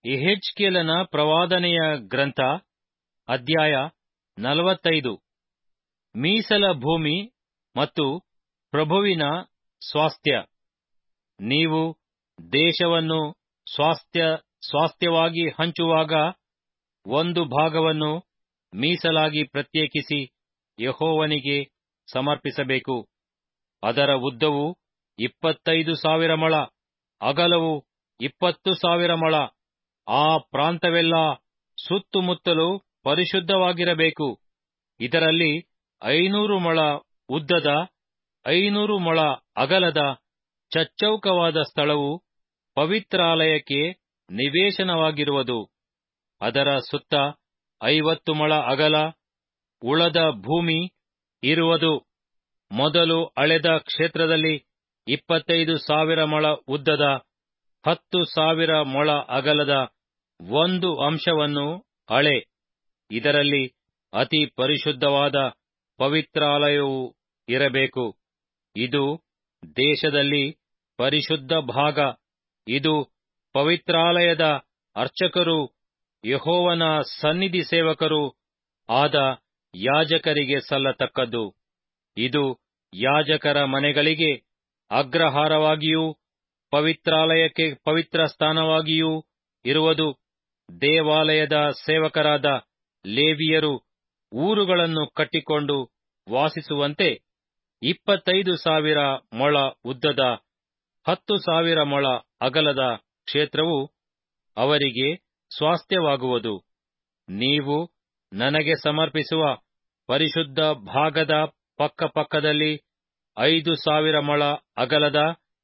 ಯೆಹೆಜ್ಕೇಲನ ಪ್ರವಾದನೆಯ ಗ್ರಂಥ, ಅಧ್ಯಾಯ 45. ಮೀಸಲ ಭೂಮಿ ಮತ್ತು ಪ್ರಭುವಿನ ಸ್ವಾಸ್ಥ್ಯ. ನೀವು ದೇಶವನ್ನು ಸ್ವಾಸ್ಥ್ಯವಾಗಿ ಹಂಚುವಾಗ ಒಂದು ಭಾಗವನ್ನು ಮೀಸಲಾಗಿ ಪ್ರತ್ಯೇಕಿಸಿ ಯೆಹೋವನಿಗೆ ಸಮರ್ಪಿಸಬೇಕು. ಅದರ ಉದ್ದವು 25,000 ಮೊಳ, ಅಗಲವು 20,000 ಮೊಳ. ಆ ಪ್ರಾಂತವೆಲ್ಲ ಸುತ್ತುಮುತ್ತಲು ಪರಿಶುದ್ಧವಾಗಿರಬೇಕು. ಇದರಲ್ಲಿ 500 ಮೊಳ ಉದ್ದದ, 500 ಮೊಳ ಅಗಲದ ಚಚ್ಚೌಕವಾದ ಸ್ಥಳವು ಪವಿತ್ರಾಲಯಕ್ಕೆ ನಿವೇಶನವಾಗಿರುವುದು. ಅದರ ಸುತ್ತ 50 ಮೊಳ ಅಗಲ ಉಳದ ಭೂಮಿ ಇರುವುದು. ಮೊದಲು ಅಳೆದ ಕ್ಷೇತ್ರದಲ್ಲಿ 25,000 ಮೊಳ ಉದ್ದದ, 10,000 ಮೊಳ ಅಗಲದ ಒಂದು ಅಂಶವನ್ನು ಅಳೆ. ಇದರಲ್ಲಿ ಅತಿ ಪರಿಶುದ್ಧವಾದ ಪವಿತ್ರಾಲಯವು ಇರಬೇಕು. ಇದು ದೇಶದಲ್ಲಿ ಪರಿಶುದ್ಧ ಭಾಗ. ಇದು ಪವಿತ್ರಾಲಯದ ಅರ್ಚಕರೂ ಯೆಹೋವನ ಸನ್ನಿಧಿ ಸೇವಕರೂ ಆದ ಯಾಜಕರಿಗೆ ಸಲ್ಲತಕ್ಕದ್ದು. ಇದು ಯಾಜಕರ ಮನೆಗಳಿಗೆ ಅಗ್ರಹಾರವಾಗಿಯೂ ಪವಿತ್ರಾಲಯಕ್ಕೆ ಪವಿತ್ರ ಸ್ಥಾನವಾಗಿಯೂ ಇರುವುದು. ದೇವಾಲಯದ ಸೇವಕರಾದ ಲೇವಿಯರು ಊರುಗಳನ್ನು ಕಟ್ಟಿಕೊಂಡು ವಾಸಿಸುವಂತೆ 25,000 ಮೊಳ ಉದ್ದದ, 10,000 ಮೊಳ ಅಗಲದ ಕ್ಷೇತ್ರವು ಅವರಿಗೆ ಸ್ವಾಸ್ಥ್ಯವಾಗುವುದು. ನೀವು ನನಗೆ ಸಮರ್ಪಿಸುವ ಪರಿಶುದ್ಧ ಭಾಗದ ಪಕ್ಕದಲ್ಲಿ 5,000 ಮೊಳ ಅಗಲದ,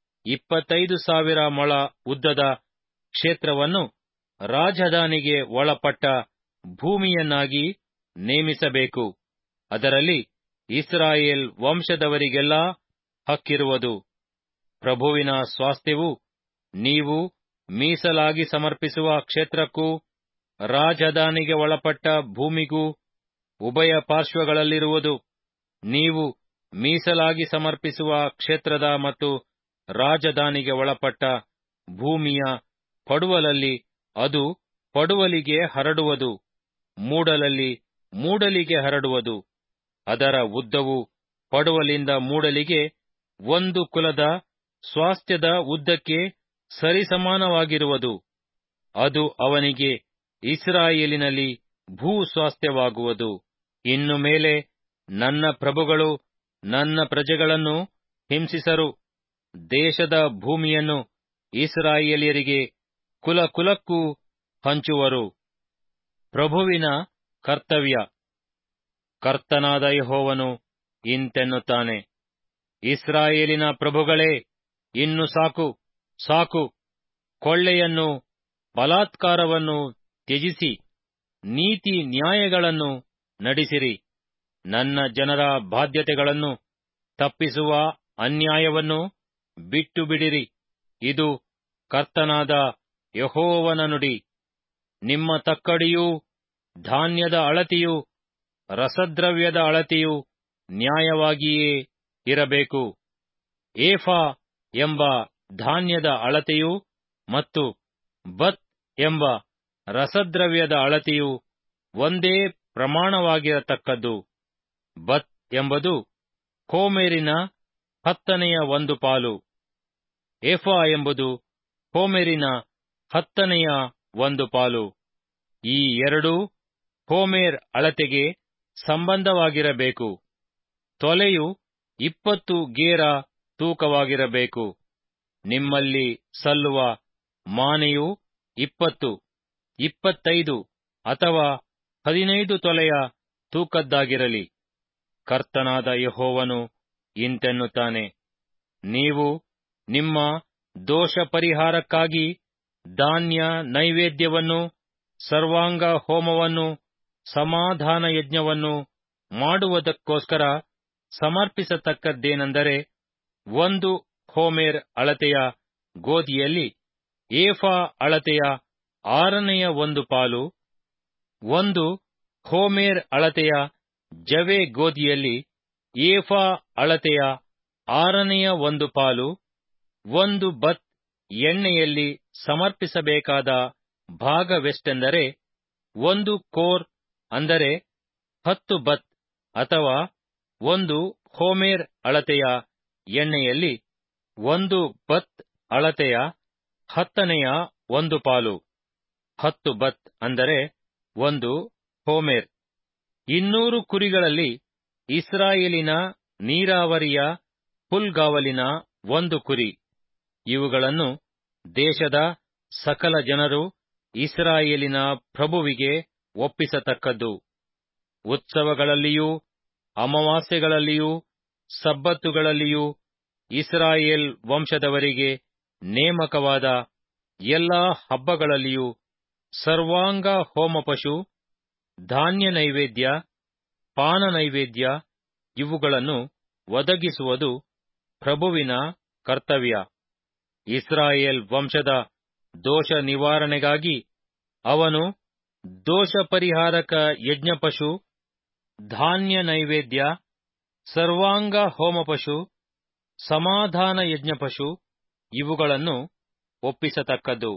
25,000 ಮೊಳ ಉದ್ದದ ಕ್ಷೇತ್ರವನ್ನು ರಾಜಧಾನಿಗೆ ಒಳಪಟ್ಟ ಭೂಮಿಯನ್ನಾಗಿ ನೇಮಿಸಬೇಕು. ಅದರಲ್ಲಿ ಇಸ್ರಾಯೇಲ್ ವಂಶದವರಿಗೆಲ್ಲ ಹಕ್ಕಿರುವುದು. ಪ್ರಭುವಿನ ಸ್ವಾಸ್ಥ್ಯವು ನೀವು ಮೀಸಲಾಗಿ ಸಮರ್ಪಿಸುವ ಕ್ಷೇತ್ರಕ್ಕೂ ರಾಜಧಾನಿಗೆ ಒಳಪಟ್ಟ ಭೂಮಿಗೂ ಉಭಯ ಪಾರ್ಶ್ವಗಳಲ್ಲಿರುವುದು. ನೀವು ಮೀಸಲಾಗಿ ಸಮರ್ಪಿಸುವ ಕ್ಷೇತ್ರದ ಮತ್ತು ರಾಜಧಾನಿಗೆ ಒಳಪಟ್ಟ ಭೂಮಿಯ ಪಡುವಲಲ್ಲಿ ಅದು ಪಡುವಲಿಗೆ ಹರಡುವುದು, ಮೂಡಲಲ್ಲಿ ಮೂಡಲಿಗೆ ಹರಡುವುದು. ಅದರ ಉದ್ದವು ಪಡುವಲಿಂದ ಮೂಡಲಿಗೆ ಒಂದು ಕುಲದ ಸ್ವಾಸ್ಥ್ಯದ ಉದ್ದಕ್ಕೆ ಸರಿಸಮಾನವಾಗಿರುವುದು. ಅದು ಅವನಿಗೆ ಇಸ್ರಾಯೇಲಿನಲ್ಲಿ ಭೂ ಸ್ವಾಸ್ಥ್ಯವಾಗುವುದು. ಇನ್ನು ಮೇಲೆ ನನ್ನ ಪ್ರಭುಗಳು ನನ್ನ ಪ್ರಜೆಗಳನ್ನು ಹಿಂಸಿಸರು. ದೇಶದ ಭೂಮಿಯನ್ನು ಇಸ್ರಾಯೇಲ್ಯರಿಗೆ ಕುಲಕ್ಕೂ ಹಂಚುವರು. ಪ್ರಭುವಿನ ಕರ್ತವ್ಯ. ಕರ್ತನಾದ ಯೆಹೋವನು ಇಂತೆನ್ನುತ್ತಾನೆ, ಇಸ್ರಾಯೇಲಿನ ಪ್ರಭುಗಳೇ, ಇನ್ನು ಸಾಕು, ಸಾಕು. ಕೊಳ್ಳೆಯನ್ನು ಬಲಾತ್ಕಾರವನ್ನು ತ್ಯಜಿಸಿ ನೀತಿ ನ್ಯಾಯಗಳನ್ನು ನಡೆಸಿರಿ. ನನ್ನ ಜನರ ಬಾಧ್ಯತೆಗಳನ್ನು ತಪ್ಪಿಸುವ ಅನ್ಯಾಯವನ್ನು ಬಿಟ್ಟು ಬಿಡಿರಿ. ಇದು ಕರ್ತನಾದ ಯೆಹೋವನ ನುಡಿ. ನಿಮ್ಮ ತಕ್ಕಡಿಯೂ ಧಾನ್ಯದ ಅಳತೆಯೂ ರಸದ್ರವ್ಯದ ಅಳತೆಯೂ ನ್ಯಾಯವಾಗಿಯೇ ಇರಬೇಕು. ಏಫಾ ಎಂಬ ಧಾನ್ಯದ ಅಳತೆಯೂ ಮತ್ತು ಬತ್ ಎಂಬ ರಸದ್ರವ್ಯದ ಅಳತೆಯೂ ಒಂದೇ ಪ್ರಮಾಣವಾಗಿರತಕ್ಕದ್ದು. ಬತ್ ಎಂಬುದು ಹೋಮೆರಿನ 10ನೆಯ 1 ಪಾಲು. ಏಫಾ ಎಂಬುದು ಹೋಮೆರಿನ 10ನೆಯ 1 ಪಾಲು. ಈ ಎರಡೂ ಹೋಮೆರ್ ಅಳತೆಗೆ ಸಂಬಂಧವಾಗಿರಬೇಕು. ತೊಲೆಯು 20 ಗೇರ ತೂಕವಾಗಿರಬೇಕು. ನಿಮ್ಮಲ್ಲಿ ಸಲ್ಲುವ ಮಾನೆಯು 20, 25 ಅಥವಾ 15 ತೊಲೆಯ ತೂಕದ್ದಾಗಿರಲಿ. ಕರ್ತನಾದ ಯೆಹೋವನು ಇಂತೆನ್ನುತ್ತಾನೆ, ನೀವು ನಿಮ್ಮ ದೋಷ ಪರಿಹಾರಕ್ಕಾಗಿ ಧಾನ್ಯ ನೈವೇದ್ಯವನ್ನು, ಸರ್ವಾಂಗ ಹೋಮವನ್ನು, ಸಮಾಧಾನ ಯಜ್ಞವನ್ನು ಮಾಡುವುದಕ್ಕೋಸ್ಕರ ಸಮರ್ಪಿಸತಕ್ಕದ್ದೇನೆಂದರೆ, 1 ಹೋಮೆರ್ ಅಳತೆಯ ಗೋಧಿಯಲ್ಲಿ ಏಫಾ ಅಳತೆಯ 6ನೆಯ 1 ಪಾಲು, 1 ಹೋಮೆರ್ ಅಳತೆಯ ಜವೆ ಗೋಧಿಯಲ್ಲಿ ಏಫಾ ಅಳತೆಯ 6ನೆಯ 1 ಪಾಲು, 1 ಬತ್ ಎಣ್ಣೆಯಲ್ಲಿ ಸಮರ್ಪಿಸಬೇಕಾದ ಭಾಗವೆಷ್ಟೆಂದರೆ 1 ಕೋರ್ ಅಂದರೆ 10 ಬತ್ ಅಥವಾ 1 ಹೋಮೇರ್ ಅಳತೆಯ ಎಣ್ಣೆಯಲ್ಲಿ 1 ಬತ್ ಅಳತೆಯ 10ನೆಯ 1 ಪಾಲು. 10 ಬತ್ ಅಂದರೆ 1 ಹೋಮೇರ್. 200 ಕುರಿಗಳಲ್ಲಿ ಇಸ್ರಾಯೇಲಿನ ನೀರಾವರಿಯ ಹುಲ್ಗಾವಲಿನ 1 ಕುರಿ. ಇವುಗಳನ್ನು ದೇಶದ ಸಕಲ ಜನರು ಇಸ್ರಾಯೇಲಿನ ಪ್ರಭುವಿಗೆ ಒಪ್ಪಿಸತಕ್ಕದ್ದು. ಉತ್ಸವಗಳಲ್ಲಿಯೂ ಅಮಾವಾಸ್ಯೆಗಳಲ್ಲಿಯೂ ಸಬ್ಬತ್ತುಗಳಲ್ಲಿಯೂ ಇಸ್ರಾಯೇಲ್ ವಂಶದವರಿಗೆ ನೇಮಕವಾದ ಎಲ್ಲಾ ಹಬ್ಬಗಳಲ್ಲಿಯೂ ಸರ್ವಾಂಗ ಹೋಮಪಶು, ಧಾನ್ಯ ನೈವೇದ್ಯ, ಪಾನ ನೈವೇದ್ಯ ಇವುಗಳನ್ನು ಒದಗಿಸುವುದು ಪ್ರಭುವಿನ ಕರ್ತವ್ಯ. ಇಸ್ರಾಯೇಲ್ ವಂಶದ ದೋಷ ನಿವಾರಣೆಗಾಗಿ ಅವನು ದೋಷ ಪರಿಹಾರಕ ಯಜ್ಞಪಶು, ಧಾನ್ಯ ನೈವೇದ್ಯ, ಸರ್ವಾಂಗ ಹೋಮಪಶು, ಸಮಾಧಾನ ಯಜ್ಞಪಶು ಇವುಗಳನ್ನು ಒಪ್ಪಿಸತಕ್ಕದ್ದು.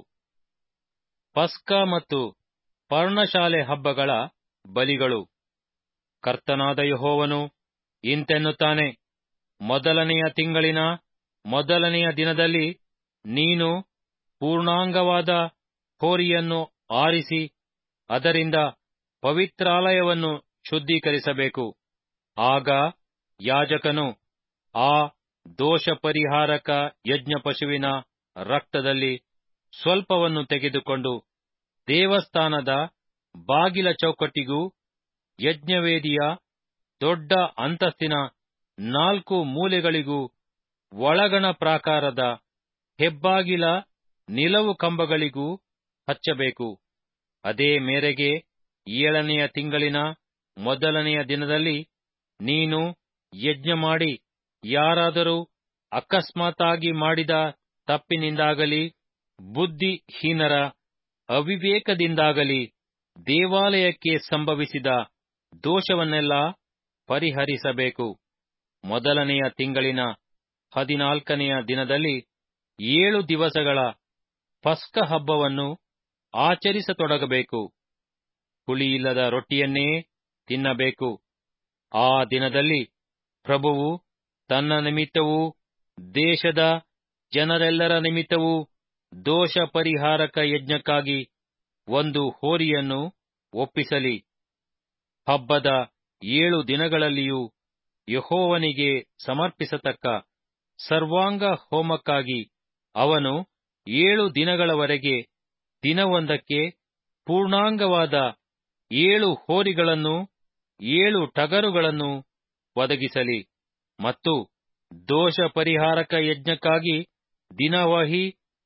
ಪಸ್ಕ ಮತ್ತು ಪರ್ಣಶಾಲೆ ಹಬ್ಬಗಳ ಬಲಿಗಳು. ಕರ್ತನಾದ ಯೆಹೋವನು ಇಂತೆನ್ನುತ್ತಾನೆ, ಮೊದಲನೆಯ ತಿಂಗಳಿನ ಮೊದಲನೆಯ ದಿನದಲ್ಲಿ ನೀನು ಪೂರ್ಣಾಂಗವಾದ ಹೋರಿಯನ್ನು ಆರಿಸಿ ಅದರಿಂದ ಪವಿತ್ರಾಲಯವನ್ನು ಶುದ್ಧೀಕರಿಸಬೇಕು. ಆಗ ಯಾಜಕನು ಆ ದೋಷ ಪರಿಹಾರಕ ಯಜ್ಞಪಶುವಿನ ರಕ್ತದಲ್ಲಿ ಸ್ವಲ್ಪವನ್ನು ತೆಗೆದುಕೊಂಡು ದೇವಸ್ಥಾನದ ಬಾಗಿಲ ಚೌಕಟ್ಟಿಗೂ ಯಜ್ಞವೇದಿಯ ದೊಡ್ಡ ಅಂತಸ್ತಿನ 4 ಮೂಲೆಗಳಿಗೂ ಒಳಗಣ ಪ್ರಾಕಾರದ ಹೆಬ್ಬಾಗಿಲ ನಿಲವು ಕಂಬಗಳಿಗೂ ಹಚ್ಚಬೇಕು. ಅದೇ ಮೇರೆಗೆ 7ನೆಯ ತಿಂಗಳಿನ ಮೊದಲನೆಯ ದಿನದಲ್ಲಿ ನೀನು ಯಜ್ಞಮಾಡಿ ಯಾರಾದರೂ ಅಕಸ್ಮಾತ್ತಾಗಿ ಮಾಡಿದ ತಪ್ಪಿನಿಂದಾಗಲಿ ಬುದ್ಧಿಹೀನರ ಅವಿವೇಕದಿಂದಾಗಲಿ ದೇವಾಲಯಕ್ಕೆ ಸಂಭವಿಸಿದ ದೋಷವನ್ನೆಲ್ಲಾ ಪರಿಹರಿಸಬೇಕು. ಮೊದಲನೆಯ ತಿಂಗಳಿನ 14ನೆಯ ದಿನದಲ್ಲಿ 7 ದಿವಸಗಳ ಪಸ್ಕ ಹಬ್ಬವನ್ನು ಆಚರಿಸತೊಡಗಬೇಕು. ಹುಳಿಯಿಲ್ಲದ ರೊಟ್ಟಿಯನ್ನೇ ತಿನ್ನಬೇಕು. ಆ ದಿನದಲ್ಲಿ ಪ್ರಭುವು ತನ್ನ ನಿಮಿತ್ತವೂ ದೇಶದ ಜನರೆಲ್ಲರ ನಿಮಿತ್ತವೂ ದೋಷ ಪರಿಹಾರಕ ಯಜ್ಞಕ್ಕಾಗಿ 1 ಹೋರಿಯನ್ನು ಒಪ್ಪಿಸಲಿ. ಹಬ್ಬದ 7 ದಿನಗಳಲ್ಲಿಯೂ ಯೆಹೋವನಿಗೆ ಸಮರ್ಪಿಸತಕ್ಕ ಸರ್ವಾಂಗ ಹೋಮಕ್ಕಾಗಿ ಅವನು 7 ದಿನಗಳವರೆಗೆ ದಿನವೊಂದಕ್ಕೆ ಪೂರ್ಣಾಂಗವಾದ 7 ಹೋರಿಗಳನ್ನೂ 7 ಟಗರುಗಳನ್ನೂ ಒದಗಿಸಲಿ. ಮತ್ತು ದೋಷ ಪರಿಹಾರಕ ಯಜ್ಞಕ್ಕಾಗಿ ದಿನವಹಿ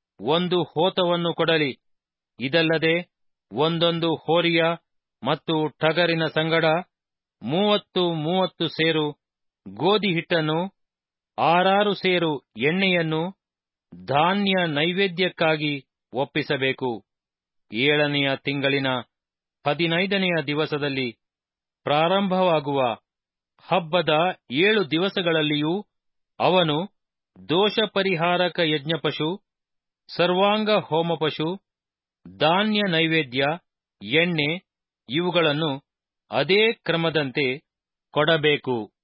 1 ಹೋತವನ್ನು ಕೊಡಲಿ. ಇದಲ್ಲದೆ ಒಂದೊಂದು ಹೋರಿಯ ಮತ್ತು ಟಗರಿನ ಸಂಗಡ 30 ಸೇರು ಗೋಧಿ ಹಿಟ್ಟನ್ನು, 6 ಸೇರು ಎಣ್ಣೆಯನ್ನು ಧಾನ್ಯ ನೈವೇದ್ಯಕ್ಕಾಗಿ ಒಪ್ಪಿಸಬೇಕು. 7ನೆಯ ತಿಂಗಳಿನ 15ನೆಯ ದಿವಸದಲ್ಲಿ ಪ್ರಾರಂಭವಾಗುವ ಹಬ್ಬದ 7 ದಿವಸಗಳಲ್ಲಿಯೂ ಅವನು ದೋಷ ಪರಿಹಾರಕ ಯಜ್ಞಪಶು, ಸರ್ವಾಂಗ ಹೋಮಪಶು, ಧಾನ್ಯ ನೈವೇದ್ಯ, ಎಣ್ಣೆ ಇವುಗಳನ್ನು ಅದೇ ಕ್ರಮದಂತೆ ಕೊಡಬೇಕು.